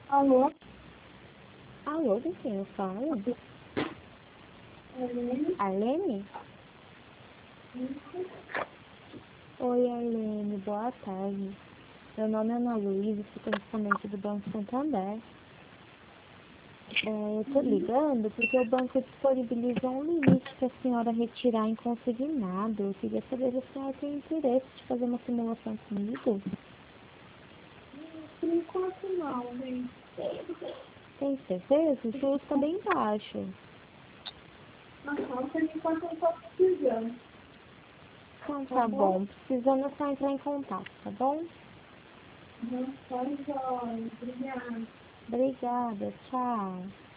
Alô? Alô, com quem eu falo? Helene? Arlene? Oi, Arlene, boa tarde. Meu nome é Ana Luísa, sou correspondente do Banco Santander. Eu tô ligando porque o banco disponibilizou um limite para a senhora retirar em consignado. Eu queria saber se a senhora tem interesse de fazer uma simulação comigo. Por enquanto não, bem. Tem certeza? O juros está bem baixo. Por enquanto eu estou precisando. Então tá bom, precisando é só entrar em contato, tá bom? Não, só joia. Obrigada. Obrigada, tchau.